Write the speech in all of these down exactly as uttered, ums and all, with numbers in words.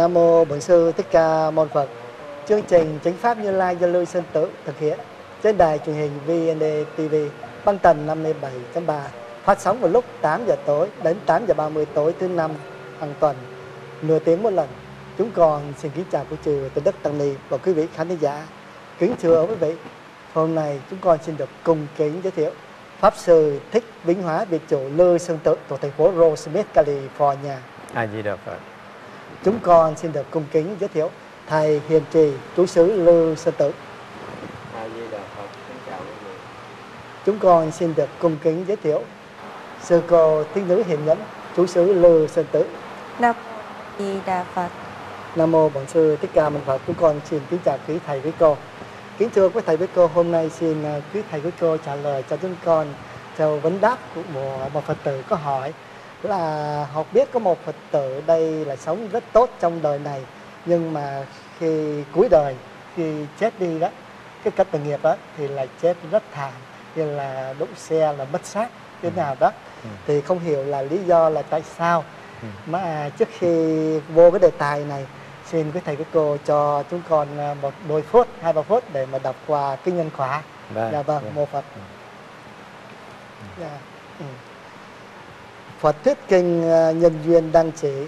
Nam mô Bổn Sư Thích Ca Mâu Ni Phật. Chương trình Chánh Pháp Như Lai do Lưu Sơn Tự thực hiện trên đài truyền hình vê en đê tê vê băng tần năm mươi bảy chấm ba, phát sóng vào lúc tám giờ tối đến tám giờ ba mươi tối thứ năm hàng tuần, nửa tiếng một lần. Chúng con xin kính chào quý chư Từ Đức Tăng Ni và quý vị khán thính giả. Kính thưa quý vị, hôm nay chúng con xin được cùng kính giới thiệu Pháp Sư Thích Vĩnh Hóa, Việt chủ Lưu Sơn Tự thuộc thành phố Rosemead, California. A Di Đà Phật. Chúng con xin được cung kính giới thiệu Thầy Hiền Trì, trú xứ Lưu Sơn Tự. A Di Đà Phật. Kính chào quý vị. Chúng con xin được cung kính giới thiệu Sư cô Thích Nữ Hiền Nhẫn, trú xứ Lưu Sơn Tự. Nam Di Đà Phật. Nam mô Bổn Sư Thích Ca Mâu Ni Phật. Chúng con xin kính chào quý thầy quý cô. Kính thưa quý thầy quý cô, hôm nay xin quý thầy quý cô trả lời cho chúng con theo vấn đáp của một, một Phật tử có hỏi là học biết có một Phật tử đây là sống rất tốt trong đời này, nhưng mà khi cuối đời, khi chết đi đó, cái cách tội nghiệp đó thì là chết rất thảm, như là đụng xe, là mất xác thế nào đó. Ừ. Thì không hiểu là lý do là tại sao. Ừ. Mà trước khi vô cái đề tài này, xin quý thầy quý cô cho chúng con một đôi phút, hai ba phút để mà đọc qua kinh nhân khóa. Vâng. Dạ vâng, Dạ. mô Phật. Ừ. Dạ. Ừ. Phật thuyết kinh Nhân Duyên Đăng Chỉ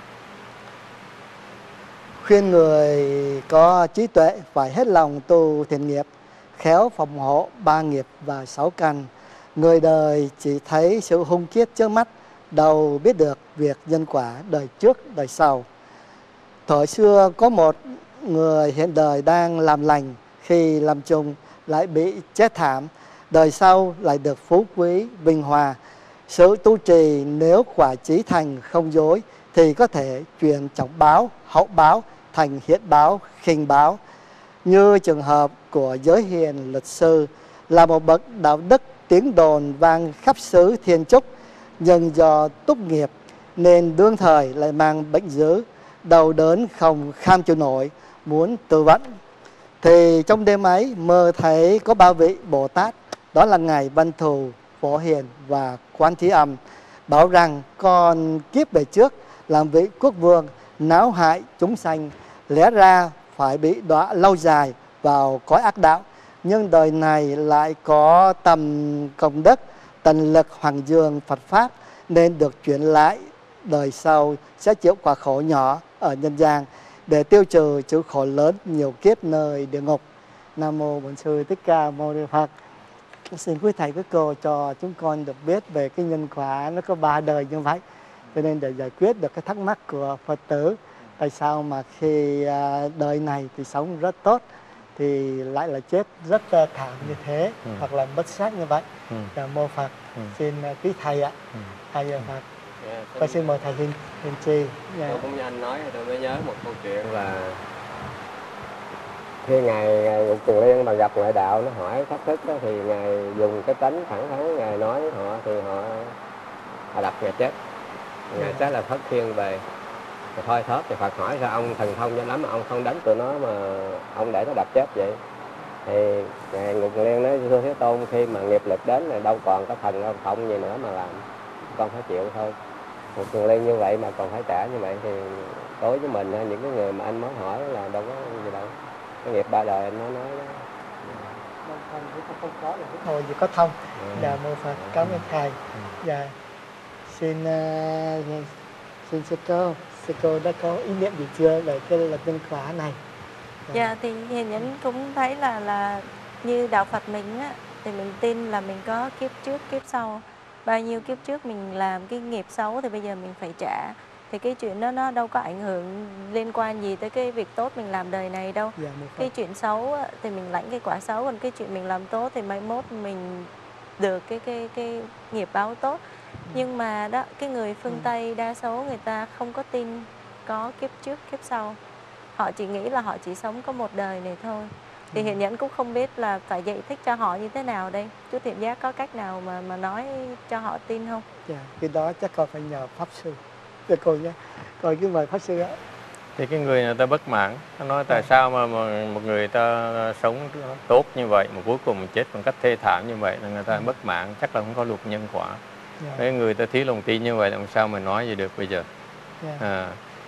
khuyên người có trí tuệ phải hết lòng tu thiện nghiệp, khéo phòng hộ ba nghiệp và sáu căn. Người đời chỉ thấy sự hung kiết trước mắt, đâu biết được việc nhân quả đời trước đời sau. Thời xưa có một người hiện đời đang làm lành, khi làm chung lại bị chết thảm, đời sau lại được phú quý vinh hòa. Sự tu trì nếu quả chí thành không dối thì có thể chuyển trọng báo, hậu báo thành hiện báo, khinh báo. Như trường hợp của giới hiền luật sư là một bậc đạo đức tiếng đồn vang khắp xứ Thiên Trúc, nhưng do túc nghiệp nên đương thời lại mang bệnh dữ, đau đớn không kham chịu nổi, muốn tự vẫn. Thì trong đêm ấy mơ thấy có ba vị Bồ Tát, đó là Ngài Văn Thù, Phổ Hiền và Quan Thế Âm, bảo rằng con kiếp về trước làm vị quốc vương náo hại chúng sanh, lẽ ra phải bị đọa lâu dài vào cõi ác đạo, nhưng đời này lại có tầm công đức, tần lực hoàng dương Phật pháp, nên được chuyển lại đời sau sẽ chịu quả khổ nhỏ ở nhân gian để tiêu trừ chịu khổ lớn nhiều kiếp nơi địa ngục. Nam mô Bổn Sư Thích Ca Mâu Ni Phật. Xin quý thầy quý cô cho chúng con được biết về cái nhân quả nó có ba đời như vậy, cho nên để giải quyết được cái thắc mắc của Phật tử tại sao mà khi đời này thì sống rất tốt thì lại là chết rất thảm như thế. Ừ. Hoặc là mất xác như vậy. Ừ. Và mô Phật. Ừ. Xin quý thầy ạ. Ừ. Thầy Phật. Yeah, tôi xin mời thầy Hiền, Hiền Trì. Yeah. Tôi cũng như anh nói, tôi mới nhớ một câu chuyện là khi ngài Ngục Tuyền Liên mà gặp ngoại đạo nó hỏi thách thức đó, thì ngài dùng cái tánh thẳng thắn, ngài nói họ thì họ họ đập ngài chết. Ngài yeah. chết là thất thiên về. Rồi thôi thớt thì Phật hỏi sao ông thần thông cho lắm mà ông không đánh tụi nó mà ông để nó đập chết vậy. Thì ngài Ngục Tuyền Liên nói thưa Thế Tôn, khi mà nghiệp lực đến là đâu còn có thần đâu thông gì nữa mà làm, con phải chịu thôi. Một Tuyền Liên như vậy mà còn phải trả như vậy thì đối với mình những cái người mà anh mới hỏi là đâu có gì đâu, cái nghiệp ba đời anh nói nói đó. Không, không, không có là cái thôi, chỉ có thông. Dạ mô Phật, cảm ơn thầy. Dạ xin uh, xin sư cô, sư cô đã có ý niệm gì chưa về cái là nhân quả này? Dạ, dạ thì Hiền Nhẫn cũng thấy là là như đạo Phật mình á, thì mình tin là mình có kiếp trước kiếp sau, bao nhiêu kiếp trước mình làm cái nghiệp xấu thì bây giờ mình phải trả. Thì cái chuyện đó nó đâu có ảnh hưởng liên quan gì tới cái việc tốt mình làm đời này đâu. Dạ, cái chuyện xấu thì mình lãnh cái quả xấu, còn cái chuyện mình làm tốt thì mai mốt mình được cái cái cái nghiệp báo tốt. Ừ. Nhưng mà đó, cái người phương ừ. Tây đa số người ta không có tin có kiếp trước kiếp sau. Họ chỉ nghĩ là họ chỉ sống có một đời này thôi. Thì Hiền Nhẫn cũng không biết là phải giải thích cho họ như thế nào đây. Chú Thiện Giác có cách nào mà mà nói cho họ tin không? Dạ, cái đó chắc còn phải nhờ Pháp Sư. Dạ cô nhé. Coi cái mời Pháp Sư á. Thì cái người người ta bất mãn, nó nói tại à. sao mà, mà một người ta sống tốt như vậy mà cuối cùng chết bằng cách thê thảm như vậy là người ta à. bất mãn, chắc là không có luật nhân quả. Dạ. Cái người ta thiếu lòng tin như vậy làm sao mà nói gì được bây giờ. Dạ. À,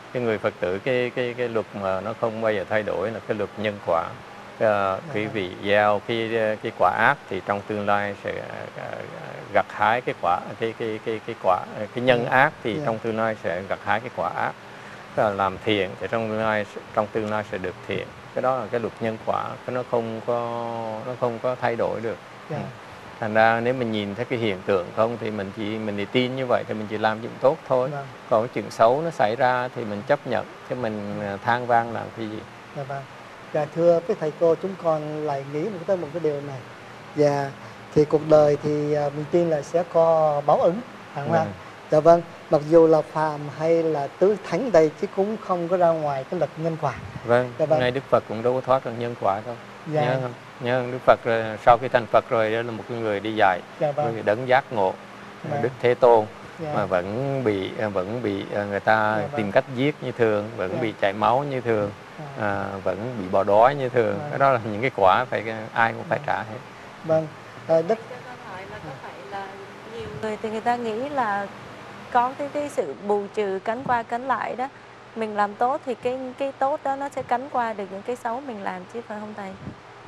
cái người Phật tử cái cái cái luật mà nó không bao giờ thay đổi là cái luật nhân quả. Uh, quý vị gieo cái cái quả ác thì trong tương lai sẽ uh, gặt hái cái quả cái cái cái cái quả cái nhân ác thì Yeah. trong tương lai sẽ gặt hái cái quả ác. Uh, làm thiện thì trong tương lai trong tương lai sẽ được thiện. Cái đó là cái luật nhân quả, cái nó không có nó không có thay đổi được. Yeah. Ừ. Thành ra nếu mình nhìn thấy cái hiện tượng không thì mình chỉ mình chỉ tin như vậy thì mình chỉ làm chuyện tốt thôi. Vâng. Còn cái chuyện xấu nó xảy ra thì mình chấp nhận, chứ mình than vang làm cái gì. Dạ vâng. Dạ thưa các thầy cô, chúng con lại nghĩ một tới một cái điều này. Dạ thì cuộc đời thì à, mình tin là sẽ có báo ứng, phải không ạ? Vâng. Dạ vâng. Mặc dù là phàm hay là tứ thánh đây chứ cũng không có ra ngoài cái luật nhân quả. Vâng, Dạ vâng. ngay Đức Phật cũng đâu có thoát được nhân quả đâu. Dạ. Nhớ không? Nhớ không? Đức Phật rồi, sau khi thành Phật rồi đó là một cái người đi dạy, Dạ vâng. người đấng giác ngộ, Dạ. Đức Thế Tôn. Dạ. Mà vẫn bị vẫn bị người ta Dạ vâng. tìm cách giết như thường, vẫn Dạ. bị chảy máu như thường, Dạ. à, vẫn bị bỏ đói như thường. Vâng. Cái đó là những cái quả phải ai cũng phải trả hết. Vâng. À, Đức Cho con hỏi là có phải là nhiều người thì người ta nghĩ là có cái cái sự bù trừ cắn qua cắn lại đó, mình làm tốt thì cái cái tốt đó nó sẽ cắn qua được những cái xấu mình làm chứ phải không thầy?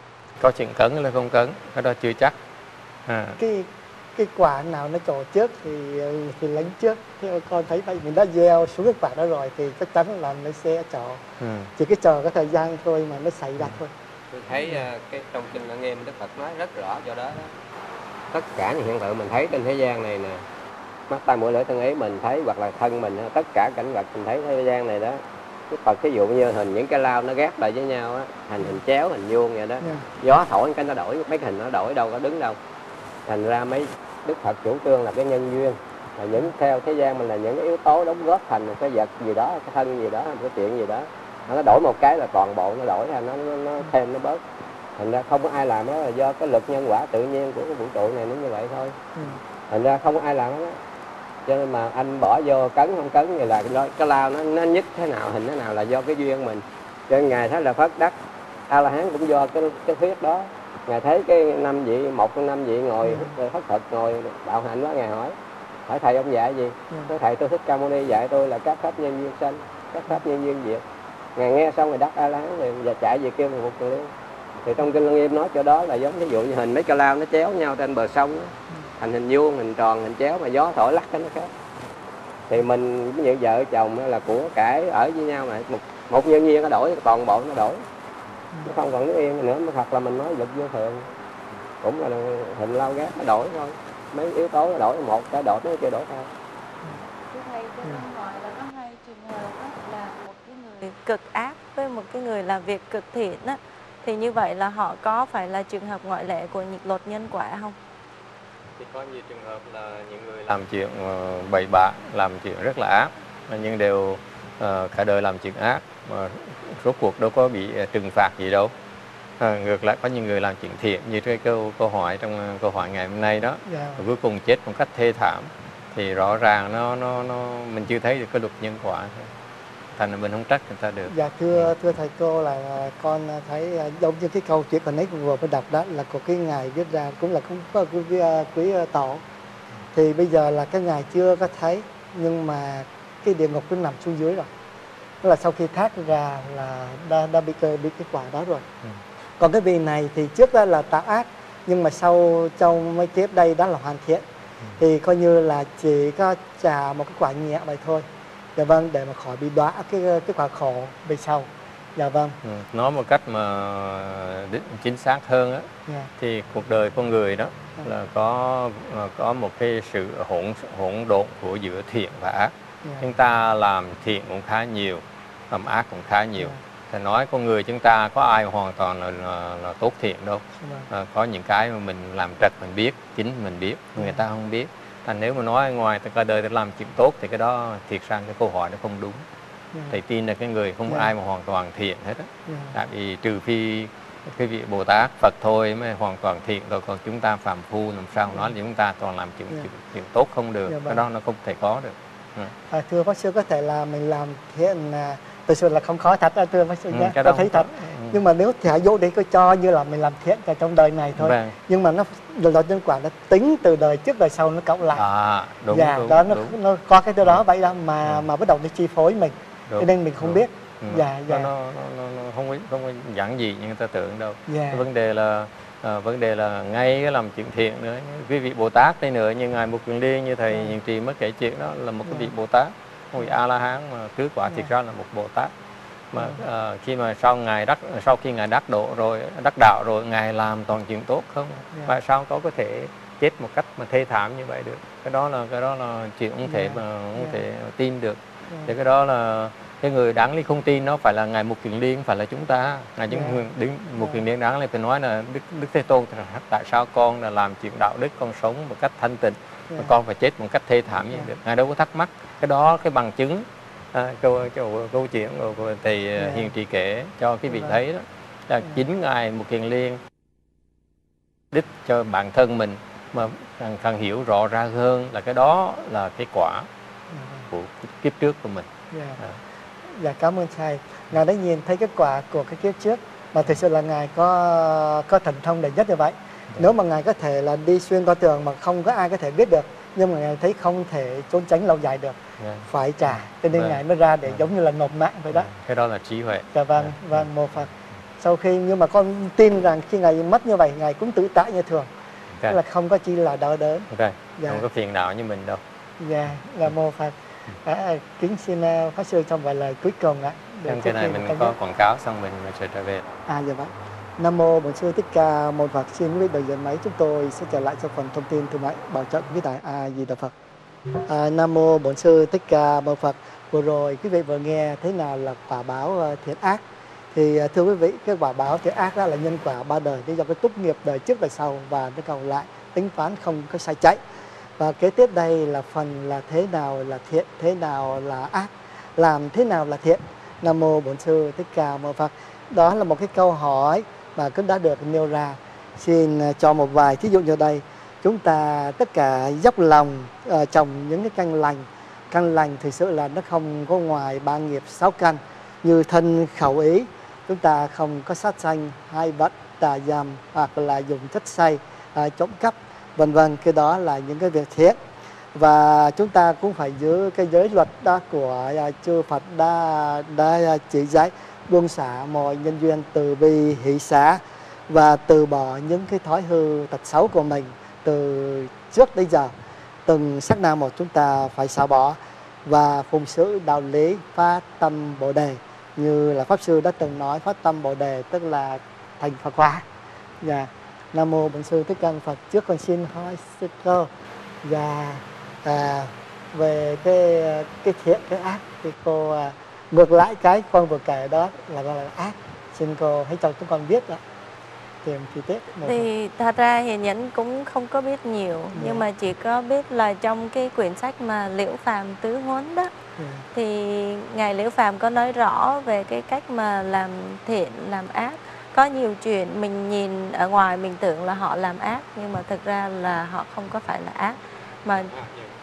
Có chuyện cấn hay là không cấn, cái đó chưa chắc. À. cái cái quả nào nó trổ trước thì thì lấy trước. Theo con thấy vậy, mình đã gieo xuống cái quả đó rồi thì chắc chắn là nó sẽ trổ. Ừ. Chỉ cái chờ cái thời gian thôi mà nó xảy ra thôi. Tôi thấy uh, cái trong kinh Lăng Nghiêm Đức Phật nói rất rõ cho đó, đó. Tất cả những hiện tượng mình thấy trên thế gian này nè, mắt tai mũi lưỡi thân ý mình thấy, hoặc là thân mình, tất cả cảnh vật mình thấy thế gian này đó. Đức Phật ví dụ như hình những cái lao nó ghép lại với nhau á, hình hình chéo, hình vuông vậy đó. Yeah. Gió thổi cái nó đổi, mấy cái hình nó đổi, đâu có đứng đâu. Thành ra mấy Đức Phật chủ trương là cái nhân duyên, là những theo thế gian mình là những cái yếu tố đóng góp thành một cái vật gì đó, cái thân gì đó, một cái chuyện gì đó. Nó đổi một cái là toàn bộ nó đổi ra, nó, nó, nó thêm nó bớt. Thành ra không có ai làm đó, là do cái lực nhân quả tự nhiên của cái vũ trụ này nó như vậy thôi. Ừ. Thành ra không có ai làm đó. Cho nên mà anh bỏ vô cấn không cấn thì là cái, cái lao nó, nó nhích thế nào, hình thế nào là do cái duyên mình. Cho nên Ngài thấy là Phật đắc A La Hán cũng do cái cái thuyết đó. Ngài thấy cái năm vị, một trong năm vị ngồi Phật Phật ngồi đạo hạnh đó, Ngài hỏi hỏi thầy ông dạy gì? Cái thầy tôi Thích Ca Mâu Ni dạy tôi là các pháp nhân duyên sanh, các pháp nhân duyên diệt. Ngài nghe xong rồi đắc A La Hán rồi và chạy về kêu một người liên. Thì trong kinh Lăng Nghiêm nói chỗ đó là giống ví dụ như hình mấy cái lao nó chéo nhau trên bờ sông đó. Thành hình vuông, hình tròn, hình chéo mà gió thổi lắc cái nó khác. Thì mình với những vợ chồng là của cải ở với nhau mà một, một nhân duyên nó đổi, toàn bộ nó đổi. Nó không còn đứng yên nữa, hoặc là mình nói lực vô thường. Cũng là hình lao gác nó đổi thôi. Mấy yếu tố nó đổi, một cái đổi nó kia đổi theo. Thưa thầy, cho con hỏi là có hai trường hợp đó, là một cái người cực ác với một cái người làm việc cực thiện á, thì như vậy là họ có phải là trường hợp ngoại lệ của nghịch luật nhân quả không? Thì có nhiều trường hợp là những người làm chuyện uh, bậy bạ, làm chuyện rất là ác, nhưng đều uh, cả đời làm chuyện ác mà rốt cuộc đâu có bị trừng phạt gì đâu. À, ngược lại có những người làm chuyện thiện như cái câu câu hỏi trong câu hỏi ngày hôm nay đó, Yeah. và cuối cùng chết một cách thê thảm, thì rõ ràng nó nó nó mình chưa thấy được cái luật nhân quả, thành là mình không trách người ta được. Dạ thưa thưa thầy cô, là con thấy giống như cái câu chuyện còn ấy vừa mới đọc đó là của cái ngài viết ra, cũng là cũng có quý, quý tổ. Thì bây giờ là cái ngài chưa có thấy, nhưng mà cái địa ngục nó nằm xuống dưới rồi. Tức là sau khi thác ra là đã, đã bị, bị cái quả đó rồi. Ừ. Còn cái vị này thì trước đó là tạo ác, nhưng mà sau trong mấy kiếp đây đó là hoàn thiện. Ừ. Thì coi như là chỉ có trả một cái quả nhẹ vậy thôi. Dạ vâng, để mà khỏi bị đọa cái cái quả khổ về sau. Dạ vâng. Ừ, nói một cách mà chính xác hơn á, yeah. Thì cuộc đời con người đó yeah. là có có một cái sự hỗn hỗn độn của giữa thiện và ác. Yeah. Chúng ta làm thiện cũng khá nhiều, làm ác cũng khá nhiều. Yeah. Thì nói con người chúng ta có ai hoàn toàn là, là, là tốt thiện đâu. Yeah. À, có những cái mà mình làm trật mình biết, chính mình biết, người yeah. ta không biết. Thành nếu mà nói ngoài cả đời ta làm chuyện tốt thì cái đó thiệt ra cái câu hỏi nó không đúng. Yeah. Thầy tin là cái người không yeah. ai mà hoàn toàn thiện hết á. Yeah. Tại vì trừ phi cái vị Bồ Tát Phật thôi mới hoàn toàn thiện rồi, còn chúng ta phàm phu làm sao yeah. nói là chúng ta toàn làm chuyện, yeah. chuyện, chuyện tốt không được. Yeah, cái đó nó không thể có được. Yeah. À, thưa Pháp Sư, có thể là mình làm thiện là thực sự là không khó thật đó, thưa Pháp Sư nhé. Ừ, tôi thấy thật. Ừ. Nhưng mà nếu thả vô đấy có cho như là mình làm thiện cả trong đời này thôi. Vâng. Nhưng mà nó luật nhân quả nó tính từ đời trước đời sau nó cộng lại. À, đúng, dạ, đúng, đó nó, đúng. nó có cái từ đó vậy đó mà ừ. mà bắt đầu nó chi phối mình. cho nên mình không đúng. biết. Ừ. Dạ, dạ. Nó, nó, nó, nó không có, không có giản dị như người ta tưởng đâu. Dạ. Cái vấn đề là à, vấn đề là ngay cái làm chuyện thiện nữa. Quý vị Bồ Tát đây nữa, như ngài Mục Kiền Liên, như thầy Dạ. Hiền Trì mới kể chuyện đó, là một cái Dạ. vị Bồ Tát, một vị A La Hán mà trước quả Dạ. thiệt ra là một Bồ Tát. Mà Dạ. à, khi mà sau ngài đắc sau khi ngài đắc độ rồi, đắc đạo rồi, ngài làm toàn chuyện tốt không? Dạ. Tại sao có có thể chết một cách mà thê thảm như vậy được? Cái đó là cái đó là chuyện không thể Dạ. mà không Dạ. thể tin được. Dạ. Thì cái đó là cái người đáng lý không tin, nó phải là ngài Mục Kiền Liên, không phải là chúng ta. Ngài Yeah. những đứng Mục Yeah. Kiền Liên đáng lý phải nói là Đức Đức Thế Tôn, tại sao con là làm chuyện đạo đức, con sống một cách thanh tịnh, mà Yeah. con phải chết một cách thê thảm như Yeah. được? Ngài đâu có thắc mắc cái đó. Cái bằng chứng à, câu, câu câu chuyện của, của thầy Yeah. Hiền Trì kể cho cái vị Vâng. thấy đó là Yeah. chính ngài Mục Kiền Liên đích cho bản thân mình mà càng, càng hiểu rõ ra hơn là cái đó là cái quả Yeah. của kiếp trước của mình. Yeah. À. Dạ, cảm ơn thầy. Ngài đã nhìn thấy kết quả của cái kiếp trước, mà thực sự là ngài có có thần thông đầy nhất như vậy. Nếu mà ngài có thể là đi xuyên qua tường mà không có ai có thể biết được, nhưng mà ngài thấy không thể trốn tránh lâu dài được, Yeah. phải trả, cho nên Vâng. ngài mới ra để Vâng. giống như là nộp mạng vậy đó. Cái đó là trí huệ. Dạ vâng, Yeah. vâng, mô Phật. Sau khi, nhưng mà con tin rằng khi ngài mất như vậy, ngài cũng tự tại như thường, tức Okay. là không có chi là đau đớn. Okay. Dạ. Không có phiền não như mình đâu. Dạ, là mô Phật. À, kính xin uh, Pháp Sư trong vài lời cuối cùng ạ. Trong cái này mình có quảng cáo xong mình mình sẽ trở về. À, dạ vâng. Nam mô Bổn Sư Thích Ca Mâu Ni Phật. Xin quý vị đồng dân máy chúng tôi sẽ trở lại cho phần thông tin thương mại bảo trợ quý tại A Di Đà Phật. À, Nam mô Bổn Sư Thích Ca Mâu Ni Phật. Vừa rồi quý vị vừa nghe thế nào là quả báo uh, thiện ác. Thì uh, thưa quý vị, cái quả báo thiện ác đó là nhân quả ba đời, lý do cái túc nghiệp đời trước đời sau, và nó còn lại tính toán không có sai chạy. Và kế tiếp đây là phần là thế nào là thiện, thế nào là ác, làm thế nào là thiện. Nam mô Bổn Sư Thích Ca Mâu Ni Phật. Đó là một cái câu hỏi mà cũng đã được nêu ra. Xin cho một vài thí dụ như đây. Chúng ta tất cả dốc lòng uh, trồng những cái căn lành. Căn lành thực sự là nó không có ngoài ba nghiệp sáu căn, như thân khẩu ý. Chúng ta không có sát sanh, hai vật, tà dâm, hoặc là dùng chất say, uh, trộm cắp, vân vân. Cái đó là những cái việc thiện. Và chúng ta cũng phải giữ cái giới luật đó của uh, chư Phật đã, đã chỉ dạy, buông xả mọi nhân duyên, từ bi hỷ xả, và từ bỏ những cái thói hư tật xấu của mình từ trước đến giờ. Từng sát na một chúng ta phải xả bỏ và phụng sự đạo lý, phát tâm Bồ Đề. Như là Pháp Sư đã từng nói, phát tâm Bồ Đề tức là thành Phật hóa. Dạ. Nam mô Bổn Sư Thích Ca Mâu Ni Phật. Trước con xin hỏi sư cô và à, về cái cái thiện cái ác thì cô à, ngược lại cái con vừa kể đó là gọi là ác. Xin cô hãy cho chúng con biết đó. Tìm chi tiết. Thì thật ra Hiền Nhẫn cũng không có biết nhiều, yeah. nhưng mà chỉ có biết là trong cái quyển sách mà Liễu Phàm Tứ Huấn đó, yeah. thì ngài Liễu Phàm có nói rõ về cái cách mà làm thiện làm ác. Có nhiều chuyện mình nhìn ở ngoài mình tưởng là họ làm ác, nhưng mà thực ra là họ không có phải là ác. Mà yeah.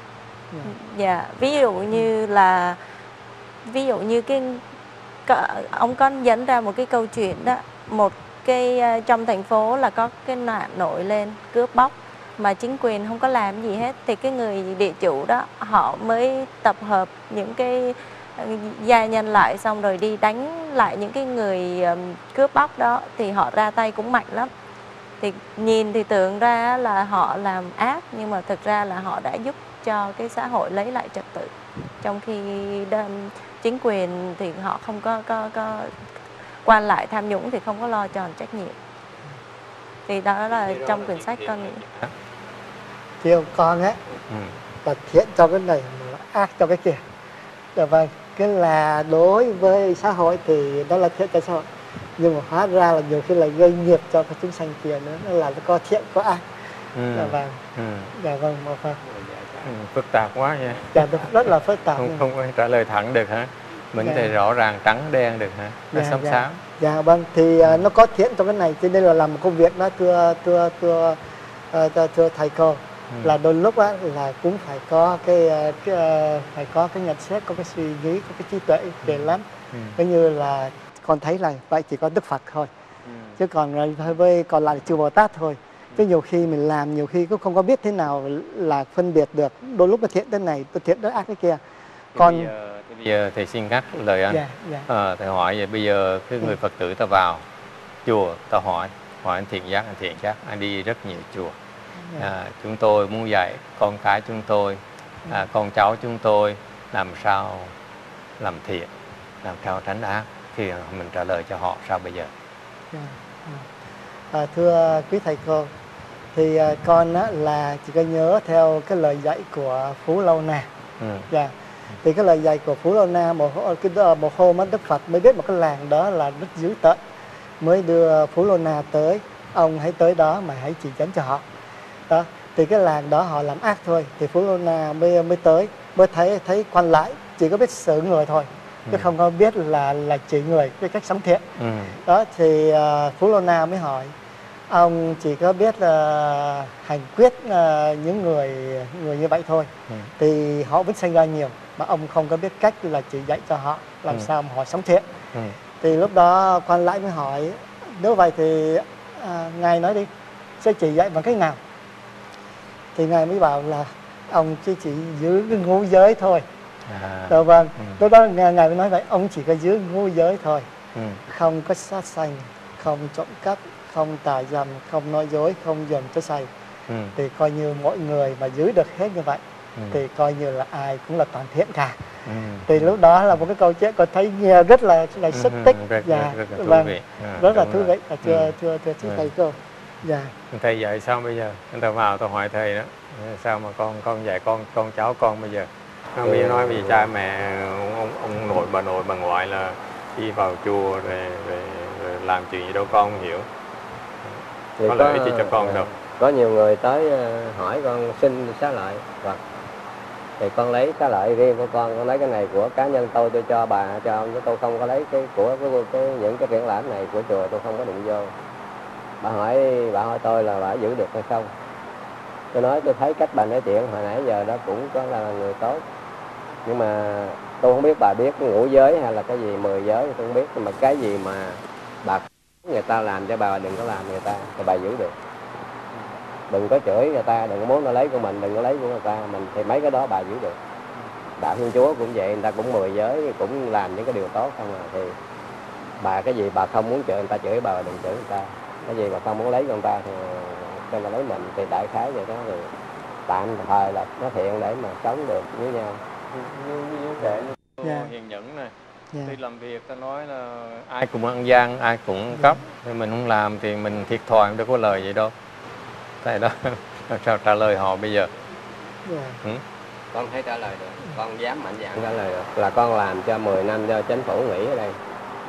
Yeah, ví dụ như là ví dụ như cái ông con dẫn ra một cái câu chuyện đó, một cái trong thành phố là có cái nạn nổi lên cướp bóc mà chính quyền không có làm gì hết, thì cái người địa chủ đó họ mới tập hợp những cái gia nhân lại, xong rồi đi đánh lại những cái người cướp bóc đó, thì họ ra tay cũng mạnh lắm. Thì nhìn thì tưởng ra là họ làm ác, nhưng mà thực ra là họ đã giúp cho cái xã hội lấy lại trật tự, trong khi đâm, chính quyền thì họ không có có có quan lại tham nhũng thì không có lo tròn trách nhiệm. Thì đó là trong quyển sách con nghĩ. Theo con á, ừ. là thiện cho cái này mà ác cho cái kia. Dạ vâng, cái là đối với xã hội thì đó là thiện cho xã hội, nhưng mà hóa ra là nhiều khi là gây nghiệp cho cái chúng sanh kia nữa, nó là có thiện có ác. Ừ. Dạ vâng, ừ. Dạ vâng, một phần. Ừ, phức tạp quá nha. Dạ, rất là phức tạp. Không, không có trả lời thẳng được hả? Mình dạ. có thể rõ ràng trắng đen được hả? Nó dạ, xám dạ. xám. Dạ vâng, thì uh, nó có thiện trong cái này, cho nên là làm một công việc đó, thưa thưa thưa uh, thưa, thưa thầy cô, ừ. là đôi lúc á là cũng phải có cái, cái uh, phải có cái nhận xét, có cái suy nghĩ, có cái trí tuệ về lắm. Ừ. Coi như là con thấy là vậy chỉ có Đức Phật thôi, ừ. chứ còn với còn lại là chư Bồ Tát thôi. Chứ nhiều khi mình làm, nhiều khi cũng không có biết thế nào là phân biệt được. Đôi lúc là thiện thế này, tôi thiện đó ác cái kia. Còn bây giờ, thì bây giờ thầy xin ngắt lời anh. Dạ, dạ. À, thầy hỏi vậy bây giờ cái người Phật tử ta vào chùa, ta hỏi hỏi anh Thiện Giác, anh Thiện Giác, anh đi rất nhiều chùa. Dạ. À, chúng tôi muốn dạy con cái chúng tôi, à, con cháu chúng tôi làm sao làm thiện, làm sao tránh ác, thì mình trả lời cho họ sao bây giờ? Dạ. À, thưa quý thầy cô, thì à, con á, là chỉ có nhớ theo cái lời dạy của Phú Lâu Na. Ừ. Dạ. Thì cái lời dạy của Phú Lâu Na một, cái, một hôm á, Đức Phật mới biết một cái làng đó là rất dữ tợn, mới đưa Phú Lâu Na tới, ông hãy tới đó mà hãy chỉ dẫn cho họ. Đó, thì cái làng đó họ làm ác thôi, thì Phú Lâu Na mới mới tới, mới thấy thấy quan lại chỉ có biết xử người thôi, chứ Ừ. không có biết là là chỉ người cái cách sống thiện. Ừ. Đó thì uh, Phú Lâu Na mới hỏi, ông chỉ có biết uh, hành quyết uh, những người người như vậy thôi. Ừ. Thì họ vẫn sinh ra nhiều mà ông không có biết cách là chỉ dạy cho họ làm Ừ. sao mà họ sống thiện. Ừ. Thì lúc đó quan lại mới hỏi, nếu vậy thì à, ngài nói đi, sẽ chỉ dạy bằng cách nào? Thì ngài mới bảo là ông chỉ chỉ giữ cái ngũ giới thôi. À. Dạ vâng. Ừ. Lúc đó ngài, ngài mới nói vậy, ông chỉ có giữ ngũ giới thôi, Ừ. không có sát sanh, không trộm cắp, không tà dâm, không nói dối, không dòm chó say. Ừ. Thì coi như mọi người mà giữ được hết như vậy, Ừ. thì coi như là ai cũng là toàn thiện cả. Ừ. Thì lúc đó là một cái câu chuyện con thấy nghe rất là là xúc tích. Ừ. Rất, Dạ. rất, rất là thú Vâng. vị. À, Rất là đúng thú rồi. vị. À, thưa, Ừ. thưa, thưa, thưa Ừ. thầy cô. Dạ. Thầy dạy sao bây giờ? Anh ta vào tôi hỏi thầy đó, sao mà con con dạy con con cháu con bây giờ? Nó bây giờ nói vì cha mẹ ông, ông, ông nội bà nội bà ngoại là đi vào chùa rồi, rồi, rồi làm chuyện gì đâu con không hiểu. Thì Có lợi ích gì cho con à, đâu. Có nhiều người tới à, hỏi con xin xá lợi, hoặc thì con lấy xá lợi riêng của con, con lấy cái này của cá nhân tôi, tôi cho bà cho ông, chứ tôi không có lấy cái của cái, cái những cái triển lãm này của chùa, tôi không có đụng vô. Bà hỏi bà hỏi tôi là bà giữ được hay không? Tôi nói tôi thấy cách bà nói chuyện hồi nãy giờ đó cũng có là người tốt, nhưng mà tôi không biết bà biết ngũ giới hay là cái gì mười giới tôi không biết, nhưng mà cái gì mà bà người ta làm cho bà đừng có làm người ta, thì bà giữ được. Đừng có chửi người ta, đừng có muốn nó lấy của mình, đừng có lấy của người ta mình, thì mấy cái đó bà giữ được. Đạo Thiên Chúa cũng vậy, người ta cũng mười giới, cũng làm những cái điều tốt không à. Thì bà cái gì bà không muốn chửi người ta, chửi bà đừng chửi người ta. Cái gì bà không muốn lấy của người ta thì cho người lấy mình, thì đại khái vậy đó. Thì tạm thời là nó thiện để mà sống được với nhau. Như như kể Dạ. Hiền Nhẫn này, Dạ. đi làm việc ta nói là ai cũng ăn gian, ai cũng cấp, thì mình không làm thì mình thiệt thòi, đâu có lời vậy đâu. Thầy đó làm sao trả lời họ bây giờ? Dạ. Ừ? Con thấy trả lời được, con dám mạnh dạn trả lời được. Là con làm cho mười năm cho chính phủ nghỉ ở đây,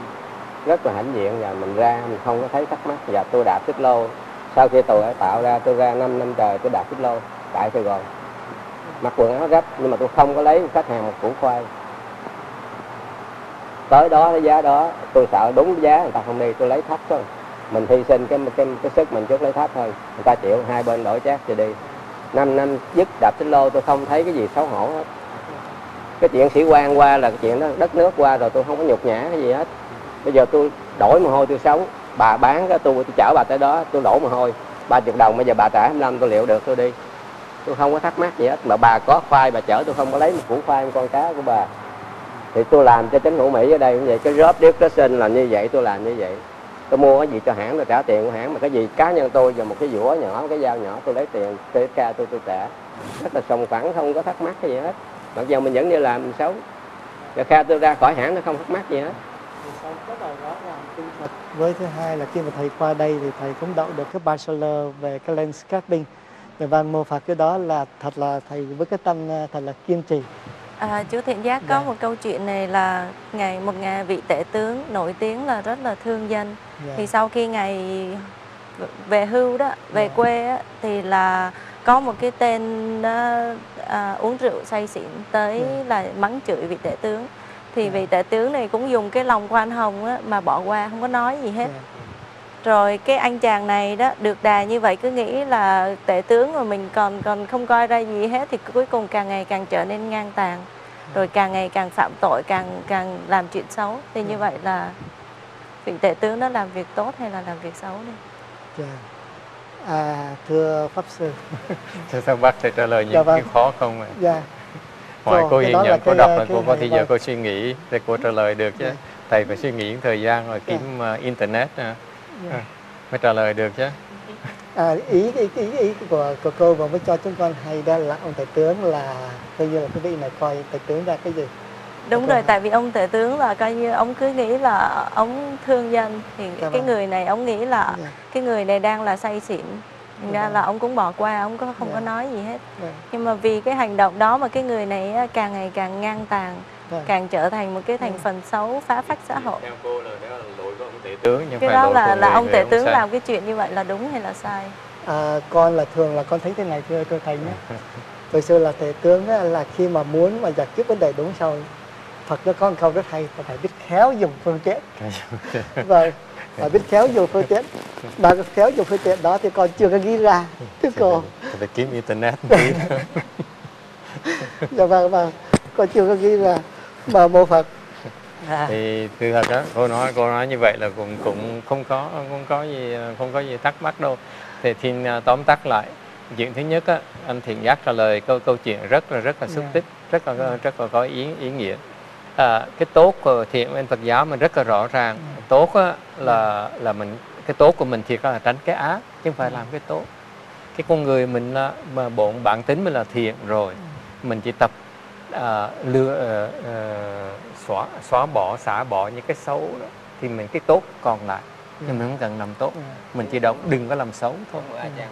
rất là hãnh diện, và mình ra mình không có thấy thắc mắc. Và tôi đạp xích lô, sau khi tôi đã tạo ra, tôi ra năm năm trời tôi đạp xích lô tại Sài Gòn, mặc quần áo rách, nhưng mà tôi không có lấy khách hàng một củ khoai. Tới đó cái giá đó, tôi sợ đúng giá người ta không đi, tôi lấy thấp thôi. Mình hy sinh cái cái, cái sức mình chút lấy thấp thôi, người ta chịu, hai bên đổi chác thì đi. Năm năm dứt đạp xích lô tôi không thấy cái gì xấu hổ hết. Cái chuyện sĩ quan qua là cái chuyện đó, đất nước qua rồi tôi không có nhục nhã cái gì hết. Bây giờ tôi đổi mồ hôi tôi sống, bà bán cái tôi, tôi chở bà tới đó, tôi đổ mồ hôi ba mươi đồng, bây giờ bà trả hai mươi lăm tôi liệu được tôi đi. Tôi không có thắc mắc gì hết, mà bà có khoai bà chở tôi không có lấy một củ khoai, một con cá của bà. Thì tôi làm cho chính phủ Mỹ ở đây cũng vậy, cái job description là như vậy, tôi làm như vậy. Tôi mua cái gì cho hãng tôi trả tiền của hãng, mà cái gì cá nhân tôi và một cái dũa nhỏ, một cái dao nhỏ tôi lấy tiền, cái ca tôi tôi trả. Rất là sòng phẳng, không có thắc mắc cái gì hết. Mặc dù mình vẫn đi làm mình sống. Và kha tôi ra khỏi hãng nó không thắc mắc gì hết. Với thứ hai là khi mà thầy qua đây thì thầy cũng đậu được cái bachelor về cái landscaping. Và vâng, mô phạt cái đó là thật là thầy với cái tâm thật là kiên trì. À, chú Thiện Giác có Dạ. một câu chuyện này là ngày một ngày vị tể tướng nổi tiếng là rất là thương dân. Dạ. Thì sau khi ngày về hưu đó, về Dạ. quê á, thì là có một cái tên đó, à, uống rượu say xỉn tới Dạ. là mắng chửi vị tể tướng. Thì Dạ. vị tể tướng này cũng dùng cái lòng khoan hồng á, mà bỏ qua không có nói gì hết. Dạ. Rồi cái anh chàng này đó được đà như vậy cứ nghĩ là tể tướng mà mình còn còn không coi ra gì hết, thì cuối cùng càng ngày càng trở nên ngang tàn, rồi càng ngày càng phạm tội, càng càng làm chuyện xấu. Thì như vậy là vị tể tướng đó làm việc tốt hay là làm việc xấu đi? Dạ. À, thưa pháp sư. Sao bác thầy trả lời những Dạ vâng. cái khó không ạ? Dạ. Ngoài cô, cô cái Hiền đó là nhận, cô cái, đọc là cái cô có hay thì giờ vâng. cô suy nghĩ để cô trả lời được chứ. Dạ. Thầy phải suy nghĩ thời gian rồi Dạ. kiếm uh, internet uh, Dạ. uh, mới trả lời được chứ. À, ý, ý ý ý của, của cô và mới cho chúng con hay đó là ông Tể tướng là coi như là quý vị này coi Tể tướng ra cái gì. Đúng rồi, tại vì ông Tể tướng là coi như ông cứ nghĩ là ông thương dân, thì Dạ cái vâng. người này ông nghĩ là Dạ. cái người này đang là say xỉn, thành Dạ ra vâng. là ông cũng bỏ qua, ông có không Dạ. có nói gì hết. Dạ. Nhưng mà vì cái hành động đó mà cái người này á, càng ngày càng ngang tàn, Dạ. càng trở thành một cái thành Dạ. phần xấu, phá phách xã hội. Theo cô là đó là lỗi của ông Tể tướng nhưng Cái phải đó lỗi là của là người, ông người Tể ông tướng sai. làm cái chuyện như vậy là đúng hay là sai? À, con là thường là con thấy thế này thưa thưa thầy nhé. Hồi xưa là Tể tướng á, là khi mà muốn mà giải quyết vấn đề đúng sau, Phật nó có một câu rất hay là phải biết khéo dùng phương tiện. Vâng, phải biết khéo dùng phương tiện. Mà cái khéo dùng phương tiện đó thì con chưa có nghĩ ra. Thưa cô. Phải kiếm internet một tí. Dạ vâng, vâng, con chưa có nghĩ ra. Mà mô Phật. À. Thì từ thật đó, cô nói cô nói như vậy là cũng cũng không có không có gì không có gì thắc mắc đâu. Thì xin tóm tắt lại. Chuyện thứ nhất á, anh Thiện Giác trả lời câu câu chuyện rất là rất là xúc tích, rất là rất là có ý ý nghĩa. À, cái tốt của thiện bên Phật giáo mình rất là rõ ràng. Tốt á, là là mình cái tốt của mình thiệt là tránh cái ác chứ không phải làm cái tốt. Cái con người mình là, mà bổn bản tính mình là thiện rồi, mình chỉ tập à, lừa uh, uh, xóa xóa bỏ xả bỏ những cái xấu đó thì mình cái tốt còn lại, nhưng mình không cần làm tốt, mình chỉ động đừng có làm xấu thôi.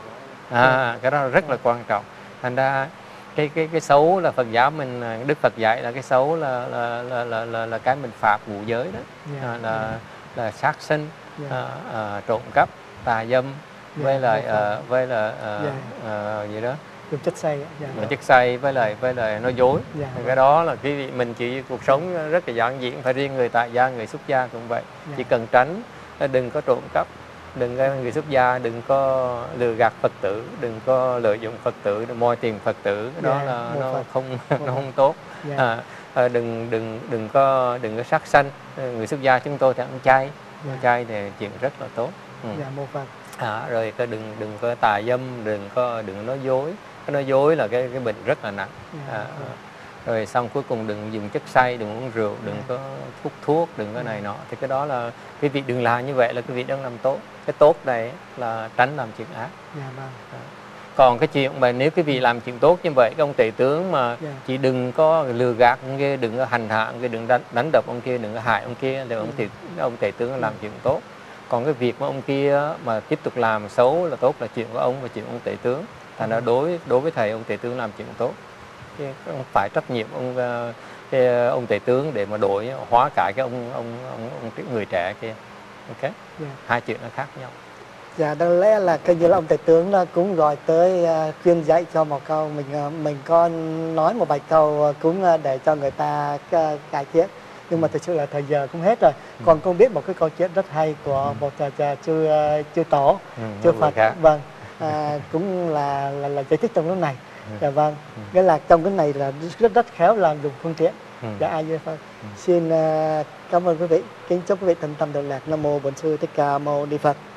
À, cái đó rất là quan trọng. Thành ra cái cái cái xấu là Phật giáo mình, Đức Phật dạy là cái xấu là là là là là, là cái mình phạm ngũ giới đó, à, là là sát sinh, à, à, trộm cắp, tà dâm, với lại à, với là à, à, gì đó, dùng chất say, mà chất say với lại với lại nói dối. Dạ. Cái đó là cái mình chỉ cuộc sống rất là giản dị, phải riêng người tại gia, người xuất gia cũng vậy. Dạ. Chỉ cần tránh, đừng có trộm cắp, đừng có người xuất gia đừng có lừa gạt Phật tử, đừng có lợi dụng Phật tử để moi tiền Phật tử, cái đó yeah, là nó Phật. không nó không tốt. Yeah. À, à, đừng đừng đừng có đừng có sát sanh. Người xuất gia chúng tôi thì ăn chay, yeah. ăn chay thì chuyện rất là tốt. Ừ. Yeah, mô Phật. À, rồi cái đừng đừng có tà dâm, đừng có đừng nói dối. Cái nói dối là cái cái bệnh rất là nặng. Yeah, à, yeah. Rồi xong cuối cùng đừng dùng chất say, đừng uống rượu, đừng yeah. có hút thuốc, đừng có này nọ. Thì cái đó là cái vị đừng làm như vậy là cái vị đang làm tốt. Cái tốt này là tránh làm chuyện ác. Yeah, vâng. À. Còn cái chuyện mà nếu cái vị làm chuyện tốt như vậy, cái ông tể tướng mà yeah. chỉ đừng có lừa gạt ông kia, đừng có hành hạ ông kia, đừng đánh, đánh đập ông kia, đừng có hại ông kia, thì ông tể, ông tể tướng làm chuyện tốt. Còn cái việc mà ông kia mà tiếp tục làm xấu là tốt là chuyện của ông và chuyện của ông tể tướng. Thành ra đối đối với thầy, ông tể tướng làm chuyện tốt, không phải trách nhiệm ông cái ông tể tướng để mà đổi hóa cải cái ông ông ông, ông cái người trẻ kia. Ok, yeah. Hai chuyện nó khác nhau. Dạ, đáng lẽ là cái như là ông tể tướng cũng gọi tới uh, khuyên dạy cho một câu, mình uh, mình có nói một bài câu uh, cũng uh, để cho người ta uh, cải thiện, nhưng mà thực sự là thời giờ cũng hết rồi. Ừ. Còn con biết một cái câu chuyện rất hay của ừ. một uh, chư uh, chư tổ, ừ, chư Phật, vâng, uh, cũng là là, là giải thích trong lúc này. Ừ. Dạ vâng, ừ. nghĩa là trong cái này là rất rất khéo làm dùng phương tiện. Ừ. Dạ ai vậy Phật. Ừ. Xin uh, cảm ơn quý vị, kính chúc quý vị thành tâm được lạc. Nam mô Bổn Sư Thích Ca Mâu Ni Phật.